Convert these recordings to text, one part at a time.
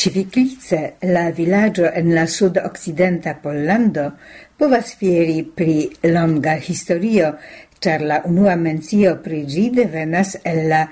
Civiclice, la villaggio en la sud-occidenta Pollando, povas fieri pri longa historio, char la unua mencio pri ĝi devenas el la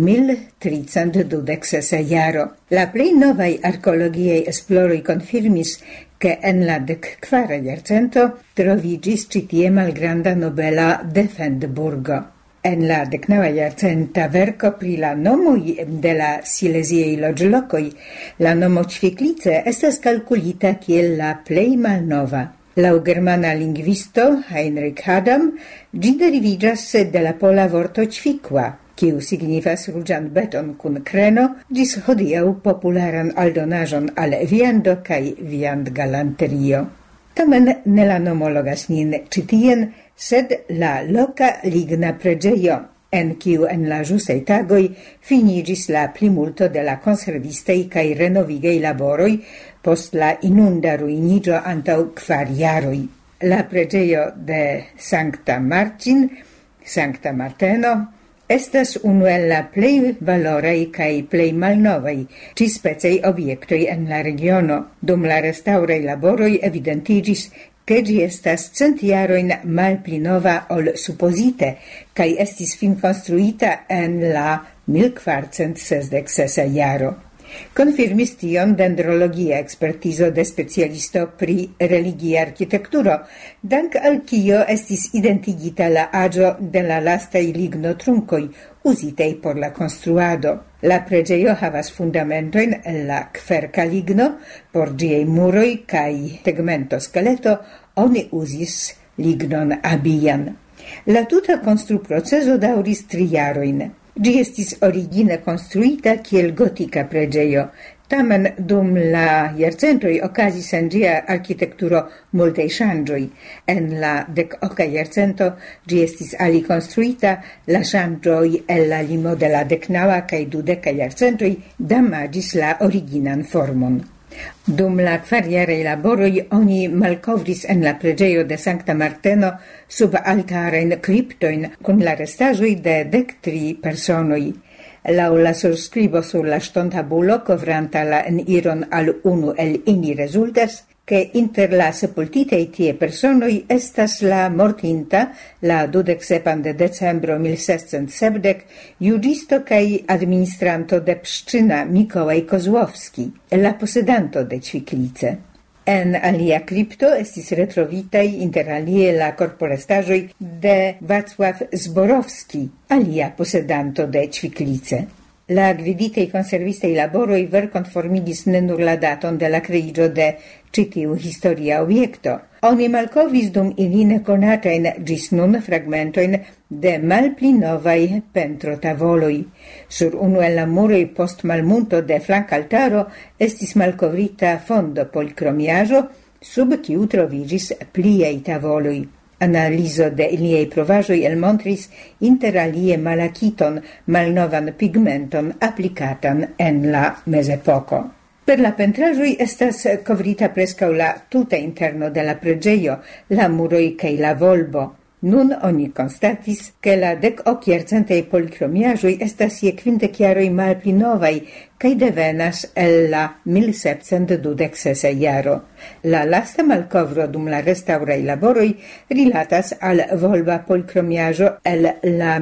1326 jaro. La plej novaj arkeologiaj esploroj konfirmis, che en la 14 jarcento troviĝis ĉi tie malgranda nobela defendburgo. En la 19 jarcenta verko pri la nomoj de la sileziaj loĝlokoj, la nomo Cviklice estas kalkulita kiel la plej malnova. Laŭ germana lingvisto Heinrich Adam, ĝi deriviĝas de la pola vorto Ćwikła, kiu signifas ruĝan beton kun kreno, ĝis hodiaŭ popularan aldonaĵon al viando kaj viandgalanterio. Tamen ne la nomo logas nin ĉi tien, sed la loka ligna preĝejo, en kiu en la ĵusaj tagoj finiĝis la plimulto de la konservistaj kaj renovigaj laboroj post la inunda ruiniĝo antaŭ 4 jaroj. La preĝejo de Sankta Martin, Sankta Marteno, estas unu el la plej valoraj kaj plej malnovaj ĉispecaj objektoj en la regiono. Dum la restaŭraj laboroj evidentiĝis, che ĝi estas 100 jarojn malpli nova ol supozite kaj estis finkonstruita en la 1466 jaro. Confirmis tion dendrologia expertizo de specialisto pri religia architekturo, dank al kio estis identigita la aĝo de la lastaj lignotrunkoj uzitej por la konstruado. La preĝejo havas fundamentojn el la kverka ligno, por ĝiaj muroj kaj tegmentoskeleto oni uzis lignon abian. La tuta konstruprocezo daŭris 3 jarojn. Ĝi estis origine konstruita kiel gotika preĝejo, tamen dum la jarcentoj okazis en ĝia arkitekturo multaj ŝanĝoj. En la 10 jarcento ĝi estis alikonstruita, la ŝanĝoj el la limo de la 19 kaj 20 jarcentoj damaĝis la originan formon. Dum la 4-jaraj laboroj oni malkovris en la preĝejo de Sankta Marteno sub altarajn kriptojn kun la restaĵoj de 13 personoj. Laŭ la surskribo sur la ŝtontabulo kovranta la eniron al unu el ili rezultas, che inter la sepultitei tie personoi estas la mortinta, la 27 de decembro 1670, juĝisto kaj administranto de Pszczyna Mikołaj Kozłowski, la posedanto de Cviklice. En alia kripto estis retrovitaj inter alie la korporestaĵoj de Wacław Zborowski, alia posedanto de Cviklice. La gviditei conservistei laboroi verconformigis ne nur la daton de la kreiĝo de ĉi tiu historia objekto. Oni malkovris dum ili nekonatajn ĝis nun fragmentojn de malpli novaj pentrotavoloj. Sur unu el la muroj post malmunto de flankaltaro estis malkovrita fondo polikromiaĵo, sub kiu troviĝis pliaj tavoloj. Analizo de iliaj provaĵoj elmontris inter alie malakiton, malnovan pigmenton aplikatan en la mezepoko. Per la pentraĵoj estas kovrita preskaŭ la tuta interno de la preĝejo, la muroj kaj la volbo. Nun oni konstatis, ke la 10 jarcentaj polikromiaĵoj estas je 50 jaroj malpli novaj kaj devenas el la 1726 jaro. La lasta malkovro dum la restaŭraj laboroj rilatas al volba polikromiaĵo el la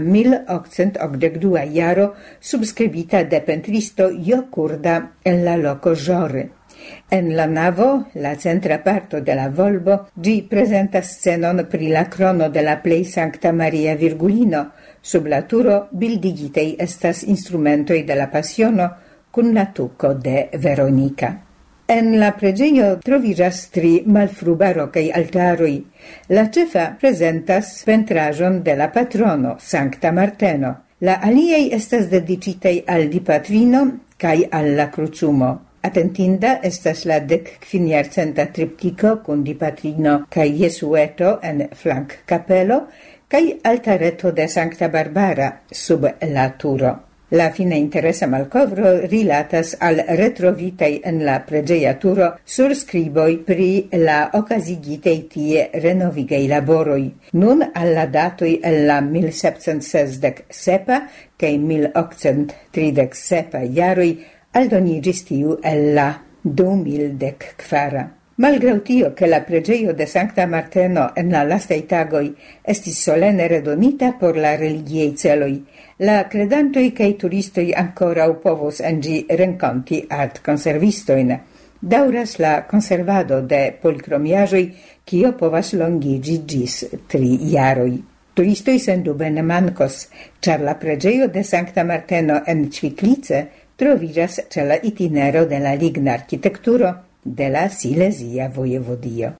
1882 jaro subskribita de pentristo Jokurda en la loko Żory. En la navo, la centra parto de la volbo, ĝi prezentas scenon pri la krono de la plej Sankta Maria Virgulino. Sub la turo bildigitej estas instrumentoj de la Pasiono kun la tuko de Veronika. En la preĝejo troviĝas 3 malfrubarokaj altaroj. La ĉefa prezentas pentraĵon de la patrono, Sankta Marteno. La aliaj estas dediĉitaj al Dipatrino kaj al la Krucumo. Atentinda estas la 15-jarcenta triptiko kun Dipatrino kaj Jesueto en flankkapelo kaj altareto de Sankta Barbara sub la turo. La fine interesa malkovro rilatas al retrovitaj en la preĝeja turo surskriboj pri la okazigitej tie renovigaj laboroj. Nun al la datoj el la 1767 kaj 1837 jaroj aldonigis tiu el la 2014. Malgrau tio che la pregeio de Sancta Marteno en la lastai tagoi estis solene redonita por la religiei celoi, la credantoi cae turistoi ancora povos en gi renconti art conservistoin. Dauras la conservado de policromiagioi, cio povas longigi gis 3 jaroi. Turistoi sendube ne mancos, char la pregeio de Sancta Marteno en Cviclice trovigas ce la itinero de la ligna architecturo de la Silesia vojevodio.